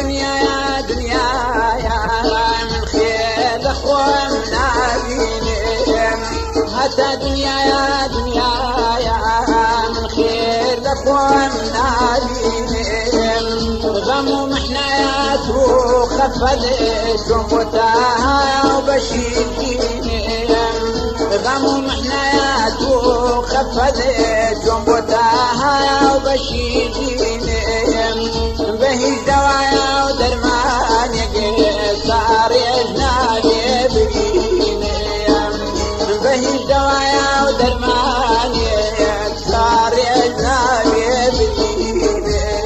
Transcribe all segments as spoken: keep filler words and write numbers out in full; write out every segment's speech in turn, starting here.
دنيا يا دنيا يا من خير الاخوة منادينهم، حتى دنيا يا دنيا يا من خير الاخوة منادينهم، غم ومحنيات وخفضت ومتاها وبشيرينهم، غم ومحنيات وخفضت ومتاها وبشيرينهم، بهي دوايا ودرمان يقيت صار يجناني بقينهم، بهي دوايا ودرمان يقيت صار يجناني بقينهم.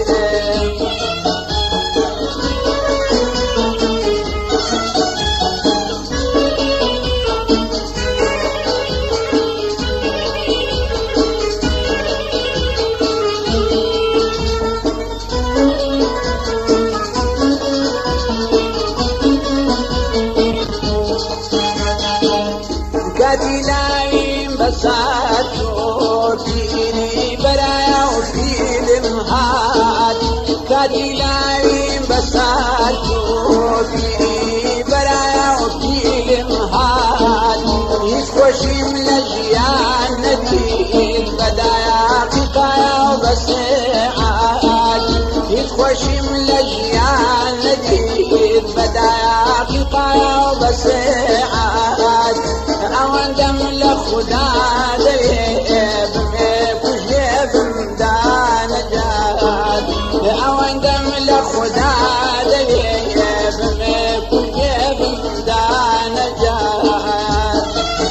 قتيلاين بساتو فيني برايا وفي المهات، قتيلاين بساتو فيني برايا وفي المهات، يتخوشي من الجيان نتيل بدايا قطايا وبسيعات، يتخوشي من الجيان نتيل بدايا قطايا وبسيعات، اوان دم لخدا دريب بكجيب مدان جاد، اوان دم لخدا دريب بكجيب مدان جاد.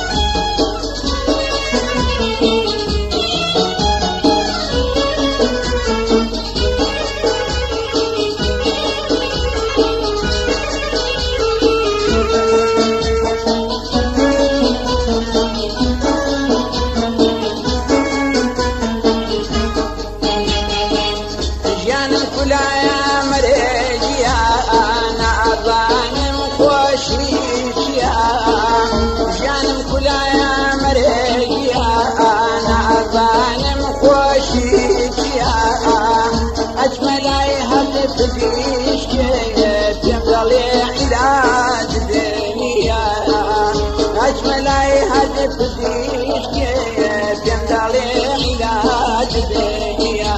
يا مريجي أنا ظالم خوشيك يا جانم كلا يا مريجي أنا ظالم خوشيك يا أجمل أيها تفديش كيف يمضي علاج دنيا، أجمل أيها تفديش كيف يمضي علاج دنيا.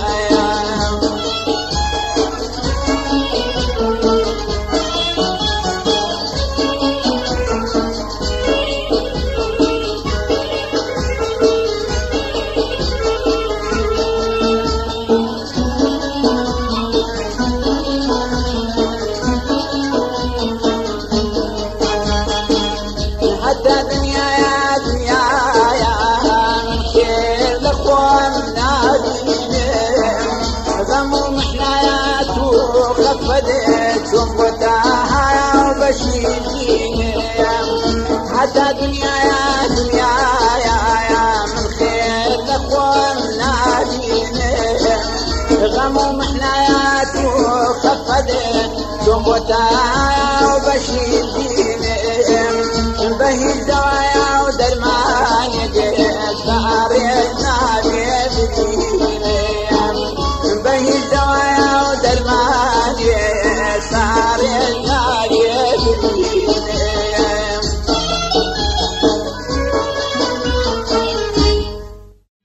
حتى دنيا يا دنيا يا من خير الاخوة منادينهم، غم ومحنيات وخفضت ومتاها وبشيرينهم، حتى دنيا يا دنيا يا من خير الاخوة